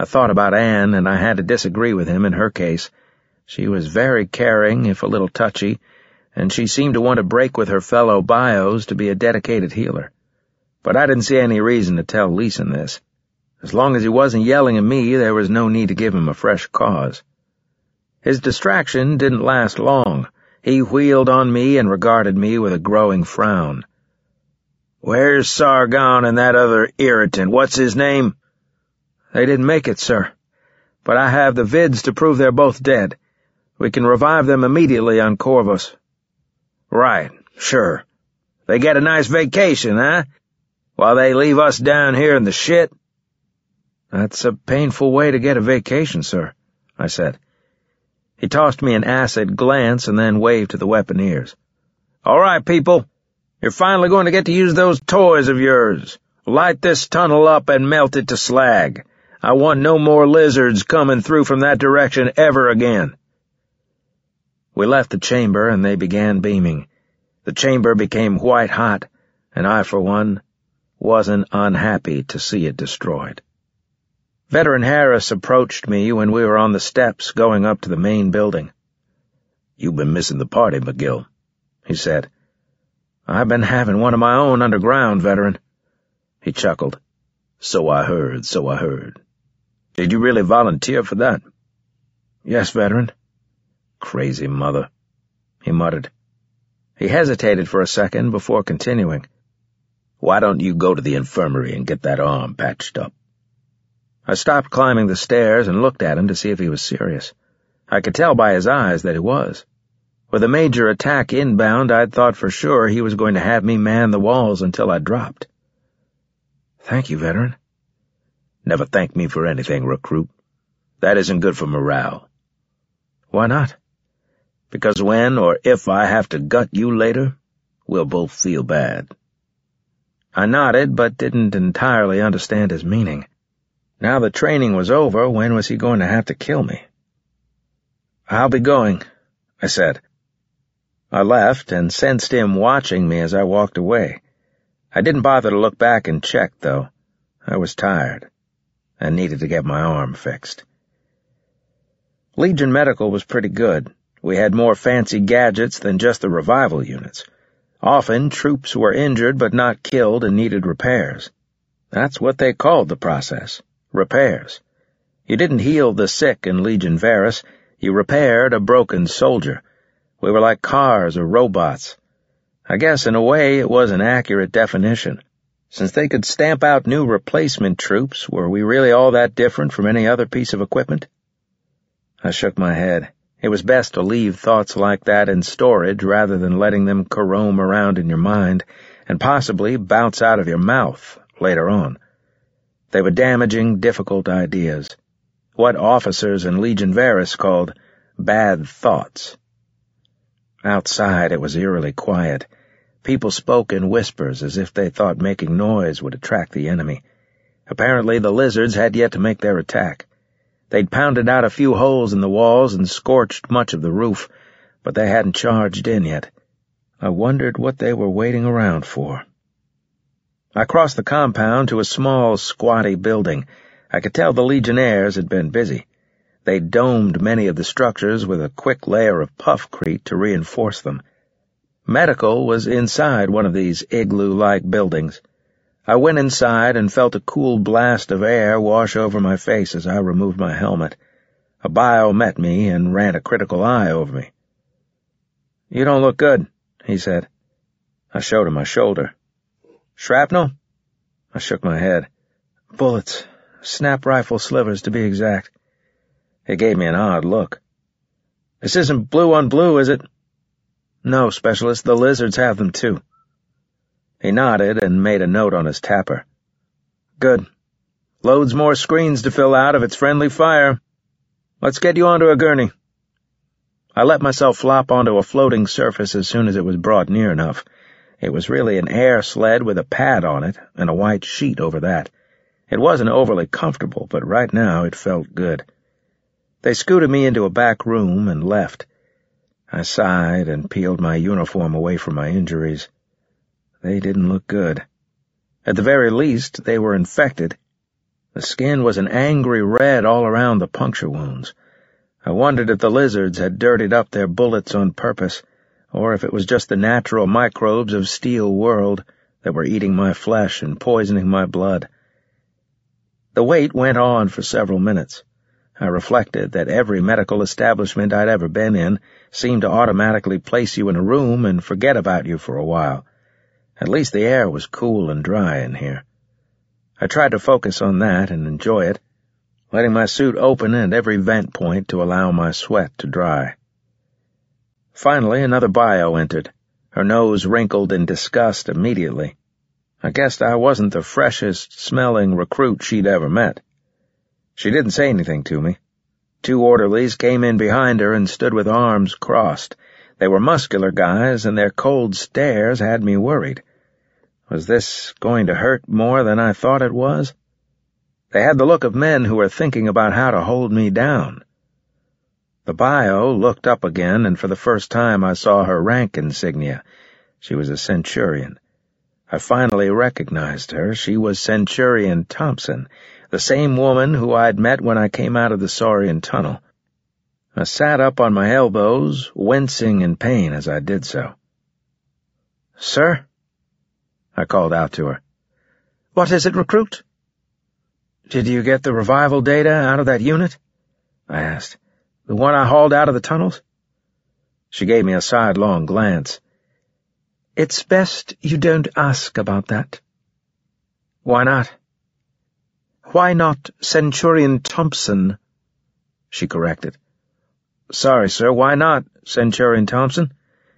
I thought about Anne, and I had to disagree with him in her case. She was very caring, if a little touchy, and she seemed to want to break with her fellow bios to be a dedicated healer. But I didn't see any reason to tell Leeson this. As long as he wasn't yelling at me, there was no need to give him a fresh cause. His distraction didn't last long. He wheeled on me and regarded me with a growing frown. "Where's Sargon and that other irritant? What's his name?" "They didn't make it, sir. But I have the vids to prove they're both dead. We can revive them immediately on Corvus." "Right, sure. They get a nice vacation, huh? While they leave us down here in the shit?" "That's a painful way to get a vacation, sir," I said. He tossed me an acid glance and then waved to the weaponeers. "All right, people. You're finally going to get to use those toys of yours. Light this tunnel up and melt it to slag. I want no more lizards coming through from that direction ever again." We left the chamber and they began beaming. The chamber became white hot, and I, for one, wasn't unhappy to see it destroyed. Veteran Harris approached me when we were on the steps going up to the main building. "You've been missing the party, McGill," he said. "I've been having one of my own underground, Veteran." He chuckled. So I heard. Did you really volunteer for that?" "Yes, Veteran." "Crazy mother," he muttered. He hesitated for a second before continuing. "Why don't you go to the infirmary and get that arm patched up?" I stopped climbing the stairs and looked at him to see if he was serious. I could tell by his eyes that he was. With a major attack inbound, I'd thought for sure he was going to have me man the walls until I dropped. "Thank you, Veteran." "Never thank me for anything, recruit. That isn't good for morale." "Why not?" "Because when or if I have to gut you later, we'll both feel bad." I nodded, but didn't entirely understand his meaning. Now the training was over, when was he going to have to kill me? "I'll be going," I said. I left and sensed him watching me as I walked away. I didn't bother to look back and check, though. I was tired and needed to get my arm fixed. Legion Medical was pretty good. We had more fancy gadgets than just the revival units. Often troops were injured but not killed and needed repairs. That's what they called the process. Repairs. You didn't heal the sick in Legion Varus, you repaired a broken soldier. We were like cars or robots. I guess in a way it was an accurate definition. Since they could stamp out new replacement troops, were we really all that different from any other piece of equipment? I shook my head. It was best to leave thoughts like that in storage rather than letting them carome around in your mind and possibly bounce out of your mouth later on. They were damaging, difficult ideas. What officers in Legion Varus called bad thoughts. Outside it was eerily quiet. People spoke in whispers as if they thought making noise would attract the enemy. Apparently the lizards had yet to make their attack. They'd pounded out a few holes in the walls and scorched much of the roof, but they hadn't charged in yet. I wondered what they were waiting around for. I crossed the compound to a small, squatty building. I could tell the Legionnaires had been busy. They'd domed many of the structures with a quick layer of puffcrete to reinforce them. Medical was inside one of these igloo-like buildings. I went inside and felt a cool blast of air wash over my face as I removed my helmet. A bio met me and ran a critical eye over me. "You don't look good," he said. I showed him my shoulder. "Shrapnel?" I shook my head. "Bullets. Snap rifle slivers, to be exact." He gave me an odd look. "This isn't blue on blue, is it?" "No, Specialist. The lizards have them, too." He nodded and made a note on his tapper. "Good. Loads more screens to fill out if it's friendly fire. Let's get you onto a gurney." I let myself flop onto a floating surface as soon as it was brought near enough. It was really an air sled with a pad on it and a white sheet over that. It wasn't overly comfortable, but right now it felt good. They scooted me into a back room and left. I sighed and peeled my uniform away from my injuries. They didn't look good. At the very least, they were infected. The skin was an angry red all around the puncture wounds. I wondered if the lizards had dirtied up their bullets on purpose, or if it was just the natural microbes of Steel World that were eating my flesh and poisoning my blood. The wait went on for several minutes. I reflected that every medical establishment I'd ever been in seemed to automatically place you in a room and forget about you for a while. At least the air was cool and dry in here. I tried to focus on that and enjoy it, letting my suit open at every vent point to allow my sweat to dry. Finally, another bio entered. Her nose wrinkled in disgust immediately. I guessed I wasn't the freshest-smelling recruit she'd ever met. She didn't say anything to me. 2 orderlies came in behind her and stood with arms crossed. They were muscular guys, and their cold stares had me worried. Was this going to hurt more than I thought it was? They had the look of men who were thinking about how to hold me down. The bio looked up again, and for the first time I saw her rank insignia. She was a Centurion. I finally recognized her. She was Centurion Thompson, the same woman who I'd met when I came out of the Saurian tunnel. I sat up on my elbows, wincing in pain as I did so. "Sir?" I called out to her. "What is it, recruit?" "Did you get the revival data out of that unit?" I asked. "The one I hauled out of the tunnels?" She gave me a sidelong glance. "It's best you don't ask about that." "Why not?" "Why not Centurion Thompson?" she corrected. "Sorry, sir, why not Centurion Thompson?"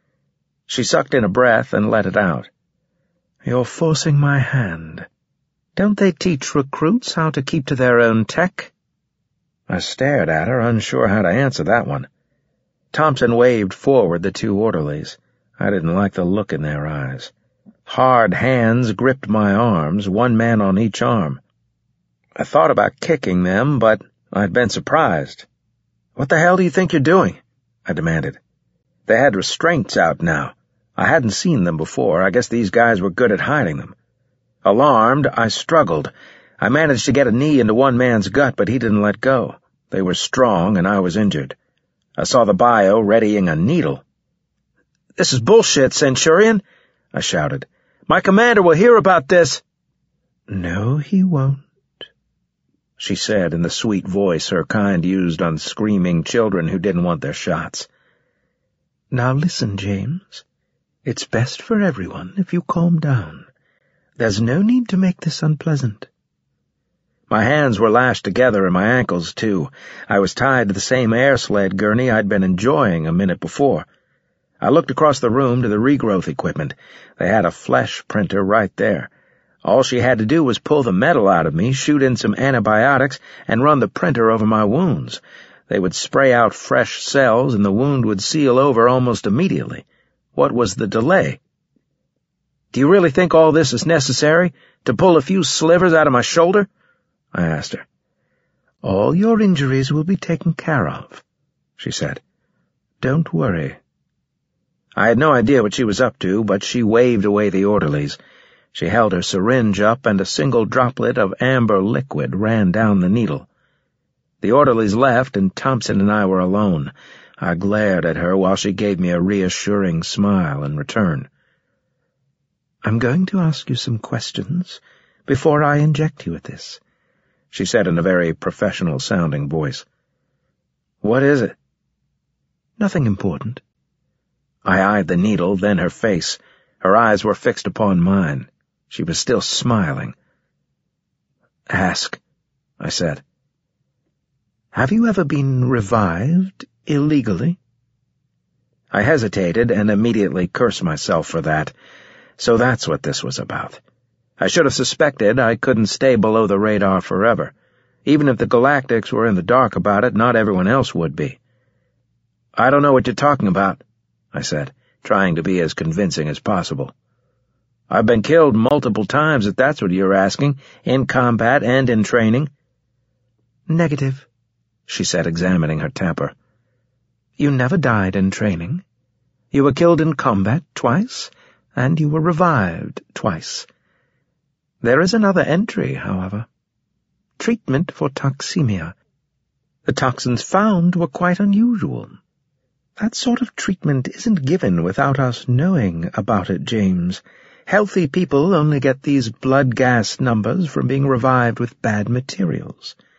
She sucked in a breath and let it out. "You're forcing my hand. Don't they teach recruits how to keep to their own tech?" I stared at her, unsure how to answer that one. Thompson waved forward the 2 orderlies. I didn't like the look in their eyes. Hard hands gripped my arms, 1 man on each arm. I thought about kicking them, but I'd been surprised. "What the hell do you think you're doing?" I demanded. They had restraints out now. I hadn't seen them before. I guess these guys were good at hiding them. Alarmed, I struggled. I managed to get a knee into 1 man's gut, but he didn't let go. They were strong, and I was injured. I saw the bio readying a needle. "This is bullshit, Centurion!" I shouted. "My commander will hear about this!" "No, he won't," she said in the sweet voice her kind used on screaming children who didn't want their shots. "Now listen, James. It's best for everyone if you calm down. There's no need to make this unpleasant." My hands were lashed together and my ankles, too. I was tied to the same air sled gurney I'd been enjoying a minute before. I looked across the room to the regrowth equipment. They had a flesh printer right there. All she had to do was pull the metal out of me, shoot in some antibiotics, and run the printer over my wounds. They would spray out fresh cells, and the wound would seal over almost immediately. What was the delay? "Do you really think all this is necessary? To pull a few slivers out of my shoulder?" I asked her. "All your injuries will be taken care of," she said. "Don't worry." I had no idea what she was up to, but she waved away the orderlies. She held her syringe up, and a single droplet of amber liquid ran down the needle. The orderlies left, and Thompson and I were alone. I glared at her while she gave me a reassuring smile in return. "I'm going to ask you some questions before I inject you with this," she said in a very professional-sounding voice. "What is it?" "Nothing important." I eyed the needle, then her face. Her eyes were fixed upon mine. She was still smiling. "Ask," I said. "Have you ever been revived illegally?" I hesitated and immediately cursed myself for that. So that's what this was about. I should have suspected I couldn't stay below the radar forever. Even if the Galactics were in the dark about it, not everyone else would be. "I don't know what you're talking about," I said, trying to be as convincing as possible. "I've been killed multiple times, if that's what you're asking, in combat and in training." "Negative," she said, examining her temper. "You never died in training. You were killed in combat twice, and you were revived twice. There is another entry, however. treatment for toxemia. The toxins found were quite unusual. That sort of treatment isn't given without us knowing about it, James. Healthy people only get these blood gas numbers from being revived with bad materials.